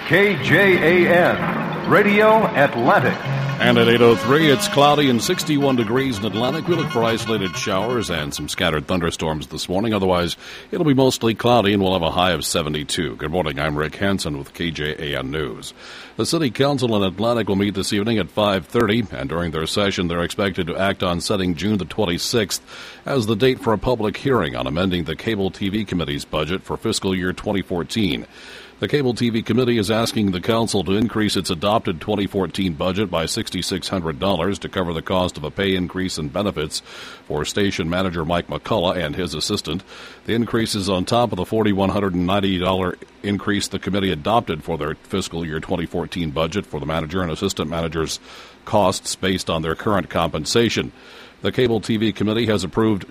KJAN, Radio Atlantic. And at 8:03, it's cloudy and 61 degrees in Atlantic. We look for isolated showers and some scattered thunderstorms this morning. Otherwise, it'll be mostly cloudy and we'll have a high of 72. Good morning. I'm Rick Hansen with KJAN News. The City Council in Atlantic will meet this evening at 5:30, and during their session, they're expected to act on setting June the 26th as the date for a public hearing on amending the Cable TV Committee's budget for fiscal year 2014. The Cable TV Committee is asking the Council to increase its adopted 2014 budget by $6,600 to cover the cost of a pay increase and benefits for station manager Mike McCullough and his assistant. The increase is on top of the $4,190 increase the committee adopted for their fiscal year 2014 budget for the manager and assistant manager's costs based on their current compensation. The Cable TV Committee has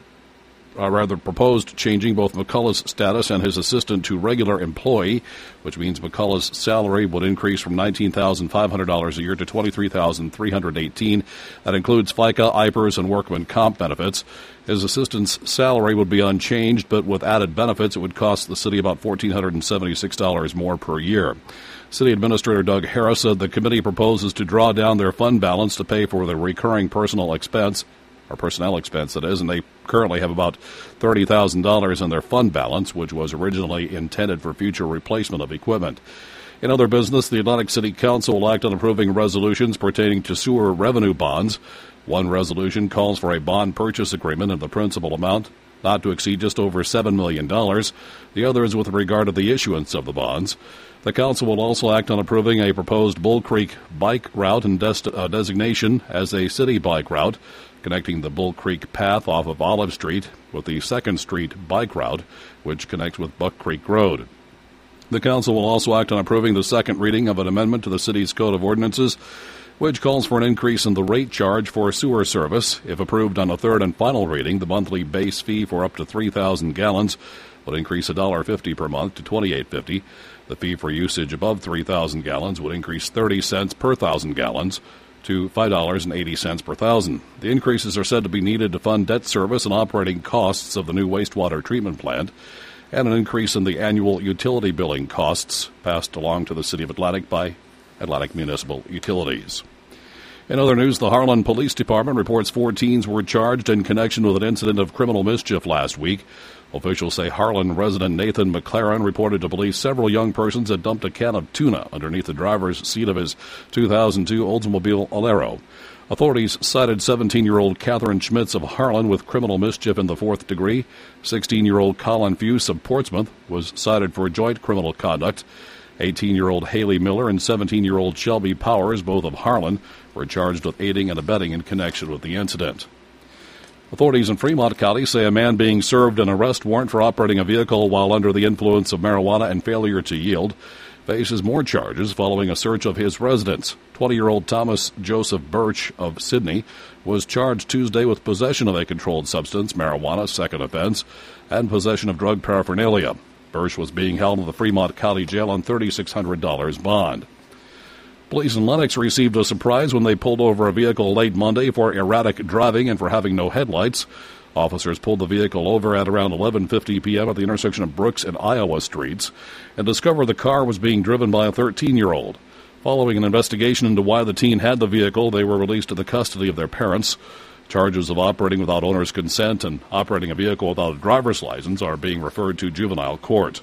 proposed changing both McCullough's status and his assistant to regular employee, which means McCullough's salary would increase from $19,500 a year to $23,318. That includes FICA, IPERS, and workman comp benefits. His assistant's salary would be unchanged, but with added benefits, it would cost the city about $1,476 more per year. City Administrator Doug Harris said the committee proposes to draw down their fund balance to pay for the recurring personnel expense, that is, and they currently have about $30,000 in their fund balance, which was originally intended for future replacement of equipment. In other business, the Atlantic City Council will act on approving resolutions pertaining to sewer revenue bonds. One resolution calls for a bond purchase agreement of the principal amount not to exceed just over $7 million. The other is with regard to the issuance of the bonds. The Council will also act on approving a proposed Bull Creek bike route and designation as a city bike route, connecting the Bull Creek path off of Olive Street with the 2nd Street bike route, which connects with Buck Creek Road. The Council will also act on approving the second reading of an amendment to the city's Code of Ordinances, which calls for an increase in the rate charge for sewer service. If approved on a third and final reading, the monthly base fee for up to 3,000 gallons would increase $1.50 per month to $28.50. The fee for usage above 3,000 gallons would increase 30 cents per 1,000 gallons to $5.80 per thousand. The increases are said to be needed to fund debt service and operating costs of the new wastewater treatment plant, and an increase in the annual utility billing costs passed along to the City of Atlantic by Atlantic Municipal Utilities. In other news, the Harlan Police Department reports 4 teens were charged in connection with an incident of criminal mischief last week. Officials say Harlan resident Nathan McLaren reported to police several young persons had dumped a can of tuna underneath the driver's seat of his 2002 Oldsmobile Alero. Authorities cited 17-year-old Catherine Schmitz of Harlan with criminal mischief in the 4th degree. 16-year-old Colin Fuse of Portsmouth was cited for joint criminal conduct. 18-year-old Haley Miller and 17-year-old Shelby Powers, both of Harlan, were charged with aiding and abetting in connection with the incident. Authorities in Fremont County say a man being served an arrest warrant for operating a vehicle while under the influence of marijuana and failure to yield faces more charges following a search of his residence. 20-year-old Thomas Joseph Birch of Sydney was charged Tuesday with possession of a controlled substance, marijuana, second offense, and possession of drug paraphernalia. Birch was being held in the Fremont County Jail on $3,600 bond. Police in Lenox received a surprise when they pulled over a vehicle late Monday for erratic driving and for having no headlights. Officers pulled the vehicle over at around 11:50 p.m. at the intersection of Brooks and Iowa Streets and discovered the car was being driven by a 13-year-old. Following an investigation into why the teen had the vehicle, they were released to the custody of their parents. Charges of operating without owner's consent and operating a vehicle without a driver's license are being referred to juvenile court.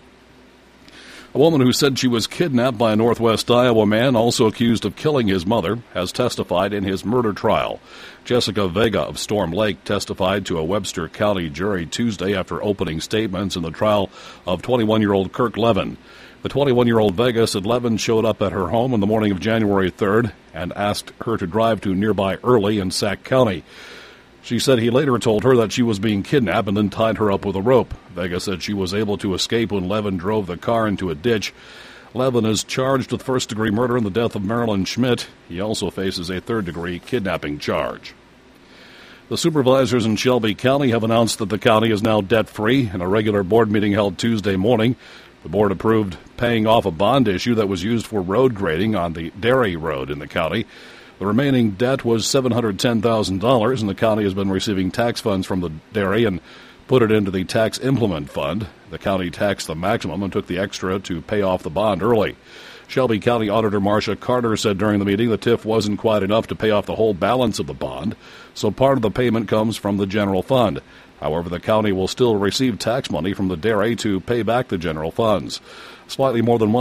A woman who said she was kidnapped by a Northwest Iowa man, also accused of killing his mother, has testified in his murder trial. Jessica Vega of Storm Lake testified to a Webster County jury Tuesday after opening statements in the trial of 21-year-old Kirk Levin. The 21-year-old Vega said Levin showed up at her home on the morning of January 3rd and asked her to drive to nearby Early in Sac County. She said he later told her that she was being kidnapped and then tied her up with a rope. Vega said she was able to escape when Levin drove the car into a ditch. Levin is charged with first-degree murder in the death of Marilyn Schmidt. He also faces a third-degree kidnapping charge. The supervisors in Shelby County have announced that the county is now debt-free in a regular board meeting held Tuesday morning. The board approved paying off a bond issue that was used for road grading on the Dairy Road in the county. The remaining debt was $710,000, and the county has been receiving tax funds from the dairy and put it into the tax implement fund. The county taxed the maximum and took the extra to pay off the bond early. Shelby County Auditor Marcia Carter said during the meeting the TIF wasn't quite enough to pay off the whole balance of the bond, so part of the payment comes from the general fund. However, the county will still receive tax money from the dairy to pay back the general funds. Slightly more than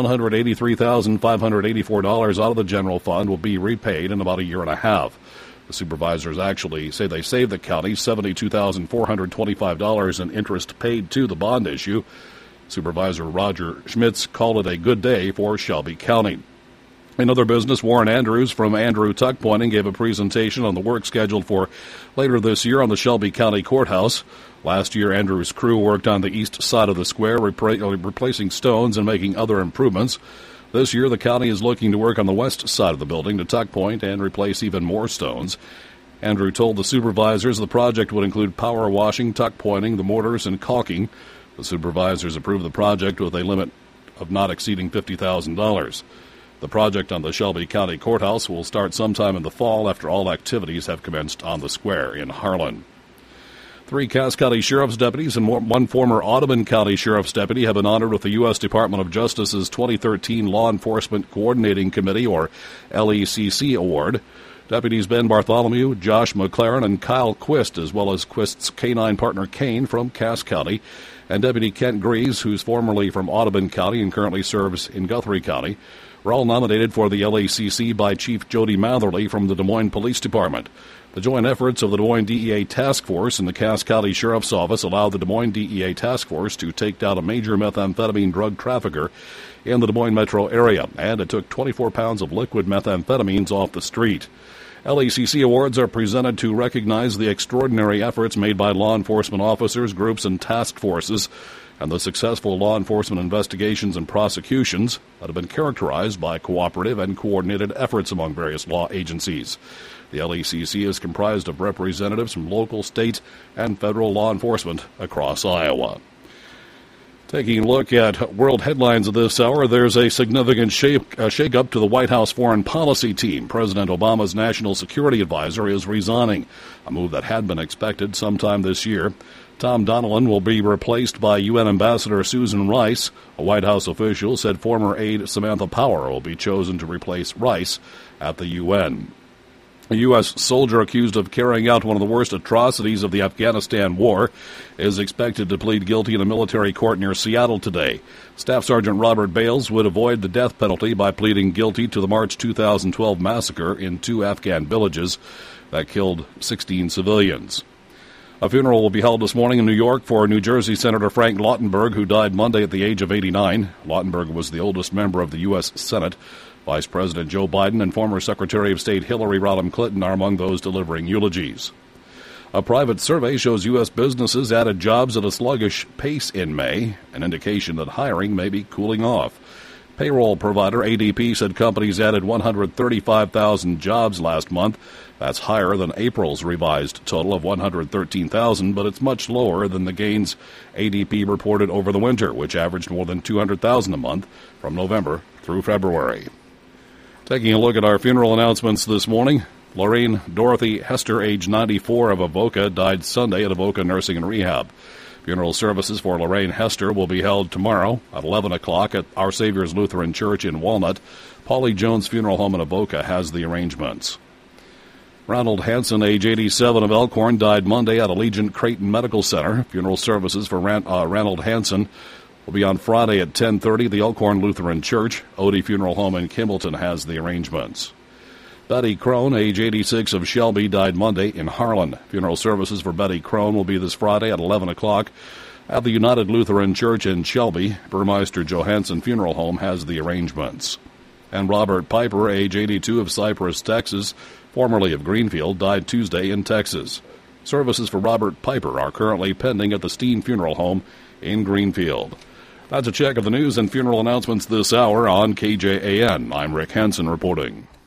$183,584 out of the general fund will be repaid in about a year and a half. The supervisors actually say they saved the county $72,425 in interest paid to the bond issue. Supervisor Roger Schmitz called it a good day for Shelby County. In other business, Warren Andrews from Andrew Tuck Pointing gave a presentation on the work scheduled for later this year on the Shelby County Courthouse. Last year, Andrews' crew worked on the east side of the square, replacing stones and making other improvements. This year, the county is looking to work on the west side of the building to tuck point and replace even more stones. Andrew told the supervisors the project would include power washing, tuck pointing, the mortars, and caulking. The supervisors approved the project with a limit of not exceeding $50,000. The project on the Shelby County Courthouse will start sometime in the fall after all activities have commenced on the square in Harlan. 3 Cass County Sheriff's deputies and one former Audubon County Sheriff's deputy have been honored with the U.S. Department of Justice's 2013 Law Enforcement Coordinating Committee, or LECC, award. Deputies Ben Bartholomew, Josh McLaren, and Kyle Quist, as well as Quist's canine partner Kane from Cass County, and Deputy Kent Grease, who's formerly from Audubon County and currently serves in Guthrie County, were all nominated for the LACC by Chief Jody Matherly from the Des Moines Police Department. The joint efforts of the Des Moines DEA Task Force and the Cass County Sheriff's Office allowed the Des Moines DEA Task Force to take down a major methamphetamine drug trafficker in the Des Moines metro area, and it took 24 pounds of liquid methamphetamines off the street. LACC awards are presented to recognize the extraordinary efforts made by law enforcement officers, groups, and task forces, and the successful law enforcement investigations and prosecutions that have been characterized by cooperative and coordinated efforts among various law agencies. The LECC is comprised of representatives from local, state, and federal law enforcement across Iowa. Taking a look at world headlines of this hour, there's a significant shake-up to the White House foreign policy team. President Obama's national security advisor is resigning, a move that had been expected sometime this year. Tom Donilon will be replaced by UN Ambassador Susan Rice. A White House official said former aide Samantha Power will be chosen to replace Rice at the UN. A U.S. soldier accused of carrying out one of the worst atrocities of the Afghanistan war is expected to plead guilty in a military court near Seattle today. Staff Sergeant Robert Bales would avoid the death penalty by pleading guilty to the March 2012 massacre in 2 Afghan villages that killed 16 civilians. A funeral will be held this morning in New York for New Jersey Senator Frank Lautenberg, who died Monday at the age of 89. Lautenberg was the oldest member of the U.S. Senate. Vice President Joe Biden and former Secretary of State Hillary Rodham Clinton are among those delivering eulogies. A private survey shows U.S. businesses added jobs at a sluggish pace in May, an indication that hiring may be cooling off. Payroll provider ADP said companies added 135,000 jobs last month. That's higher than April's revised total of 113,000, but it's much lower than the gains ADP reported over the winter, which averaged more than 200,000 a month from November through February. Taking a look at our funeral announcements this morning, Lorraine Dorothy Hester, age 94, of Avoca, died Sunday at Avoca Nursing and Rehab. Funeral services for Lorraine Hester will be held tomorrow at 11 o'clock at Our Savior's Lutheran Church in Walnut. Paulie Jones Funeral Home in Avoca has the arrangements. Ronald Hansen, age 87, of Elkhorn, died Monday at Allegiant Creighton Medical Center. Funeral services for Ronald Hansen will be on Friday at 10:30 at the Elkhorn Lutheran Church. Odie Funeral Home in Kimballton has the arrangements. Betty Crone, age 86, of Shelby, died Monday in Harlan. Funeral services for Betty Crone will be this Friday at 11 o'clock at the United Lutheran Church in Shelby. Burmeister Johansson Funeral Home has the arrangements. And Robert Piper, age 82, of Cypress, Texas, formerly of Greenfield, died Tuesday in Texas. Services for Robert Piper are currently pending at the Steen Funeral Home in Greenfield. That's a check of the news and funeral announcements this hour on KJAN. I'm Rick Hansen reporting.